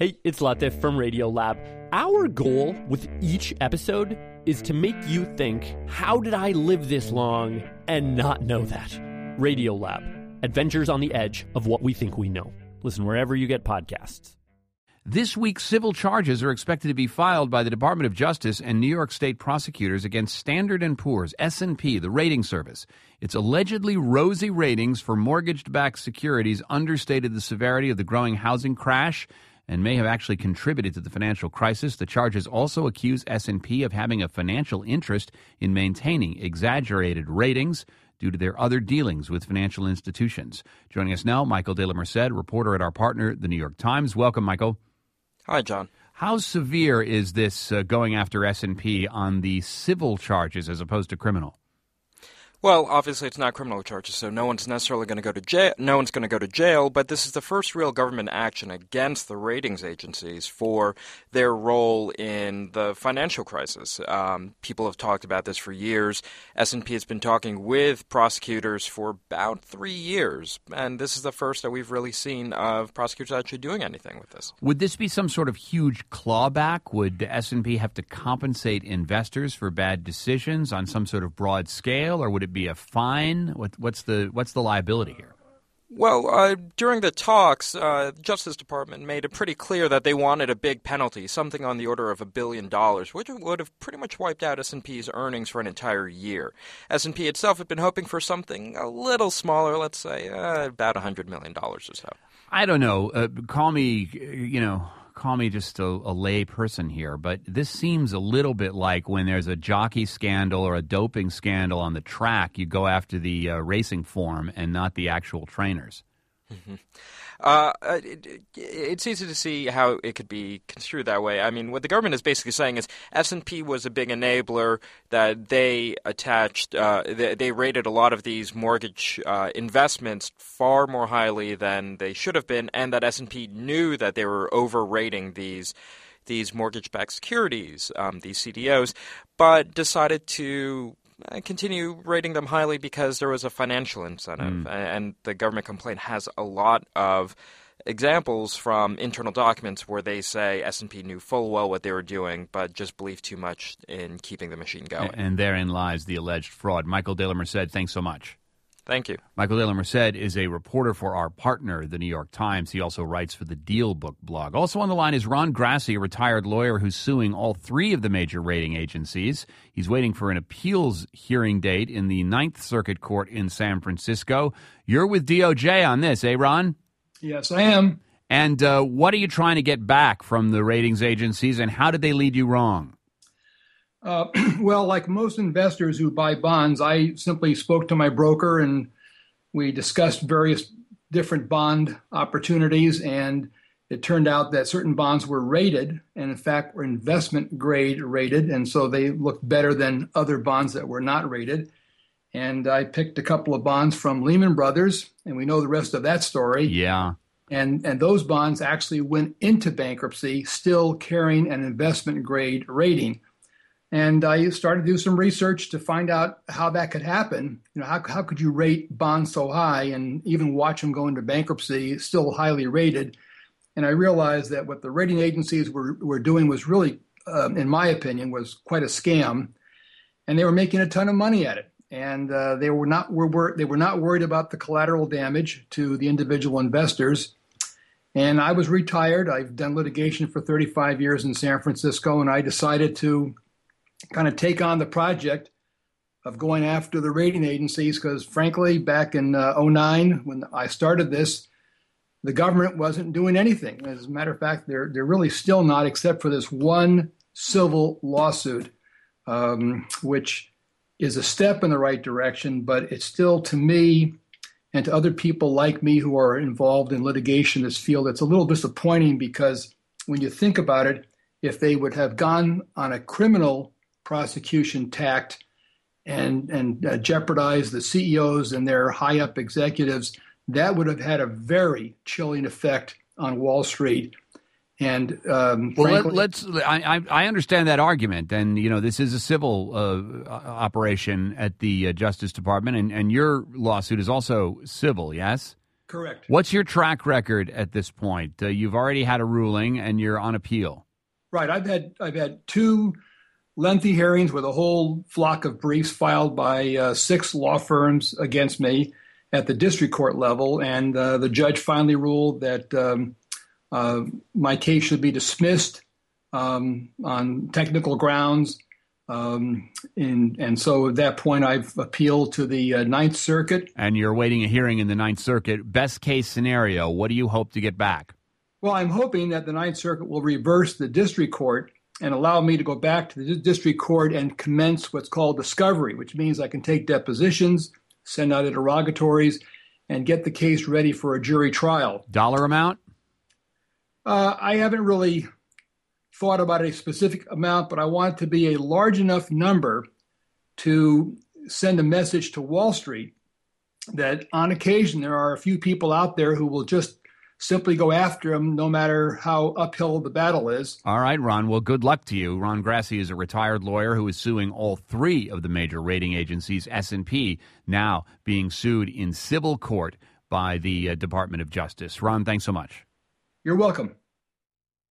Hey, it's Latif from Radiolab. Our goal with each episode is to make you think, how did I live this long and not know that? Radiolab, adventures on the edge of what we think we know. Listen wherever you get podcasts. This week, civil charges are expected to be filed by the Department of Justice and New York State prosecutors against Standard & Poor's, S&P, the rating service. Its allegedly rosy ratings for mortgage-backed securities understated the severity of the growing housing crash and may have actually contributed to the financial crisis. The charges also accuse S&P of having a financial interest in maintaining exaggerated ratings due to their other dealings with financial institutions. Joining us now, Michael de la Merced, reporter at our partner, The New York Times. Welcome, Michael. Hi, John. How severe is this going after S&P on the civil charges as opposed to criminal? Well, obviously it's not criminal charges, so no one's necessarily going to go to jail. No one's going to go to jail, but this is the first real government action against the ratings agencies for their role in the financial crisis. People have talked about this for years. S&P has been talking with prosecutors for about 3 years, and this is the first that we've really seen of prosecutors actually doing anything with this. Would this be some sort of huge clawback? Would S&P have to compensate investors for bad decisions on some sort of broad scale, or would it be a fine? What's the liability here? Well, during the talks, the Justice Department made it pretty clear that they wanted a big penalty, something on the order of $1 billion, which would have pretty much wiped out S&P's earnings for an entire year. S&P itself had been hoping for something a little smaller, let's say about $100 million or so. I don't know. Call me just a lay person here, but this seems a little bit like when there's a jockey scandal or a doping scandal on the track, you go after the racing form and not the actual trainers. Mm-hmm. It's easy to see how it could be construed that way. I mean, what the government is basically saying is S&P was a big enabler, that they attached, they rated a lot of these mortgage investments far more highly than they should have been, and that S&P knew that they were overrating these mortgage-backed securities, these CDOs, but decided to continue rating them highly because there was a financial incentive. And the government complaint has a lot of examples from internal documents where they say S&P knew full well what they were doing, but just believed too much in keeping the machine going. And therein lies the alleged fraud. Michael de la Merced, thanks so much. Thank you. Michael de la Merced is a reporter for our partner, The New York Times. He also writes for the Deal Book blog. Also on the line is Ron Grassi, a retired lawyer who's suing all three of the major rating agencies. He's waiting for an appeals hearing date in the Ninth Circuit Court in San Francisco. You're with DOJ on this, eh, Ron? Yes, I am. And what are you trying to get back from the ratings agencies, and how did they lead you wrong? Well, like most investors who buy bonds, I simply spoke to my broker and we discussed various different bond opportunities. And it turned out that certain bonds were rated and, in fact, were investment grade rated. And so they looked better than other bonds that were not rated. And I picked a couple of bonds from Lehman Brothers, and we know the rest of that story. Yeah. And those bonds actually went into bankruptcy, still carrying an investment grade rating. And I started to do some research to find out how that could happen. You know, how could you rate bonds so high and even watch them go into bankruptcy, still highly rated? And I realized that what the rating agencies were doing was really, in my opinion, was quite a scam. And they were making a ton of money at it. And they were not worried about the collateral damage to the individual investors. And I was retired. I've done litigation for 35 years in San Francisco, and I decided to kind of take on the project of going after the rating agencies because, frankly, back in 2009, when I started this, the government wasn't doing anything. As a matter of fact, they're really still not, except for this one civil lawsuit, which is a step in the right direction, but it's still, to me and to other people like me who are involved in litigation in this field, it's a little disappointing because when you think about it, if they would have gone on a criminal prosecution tact and jeopardized the CEOs and their high-up executives, that would have had a very chilling effect on Wall Street. And frankly, I understand that argument, and this is a civil operation at the Justice Department, and your lawsuit is also civil, yes? Correct. What's your track record at this point? You've already had a ruling and you're on appeal. Right. I've had 2 lengthy hearings with a whole flock of briefs filed by 6 law firms against me at the district court level, and the judge finally ruled that my case should be dismissed on technical grounds. And so at that point, I've appealed to the Ninth Circuit. And you're awaiting a hearing in the Ninth Circuit. Best case scenario, what do you hope to get back? Well, I'm hoping that the Ninth Circuit will reverse the district court and allow me to go back to the district court and commence what's called discovery, which means I can take depositions, send out interrogatories, and get the case ready for a jury trial. Dollar amount? I haven't really thought about a specific amount, but I want it to be a large enough number to send a message to Wall Street that on occasion there are a few people out there who will just simply go after him no matter how uphill the battle is. All right, Ron. Well, good luck to you. Ron Grassi is a retired lawyer who is suing all 3 of the major rating agencies, S&P, now being sued in civil court by the Department of Justice. Ron, thanks so much. You're welcome.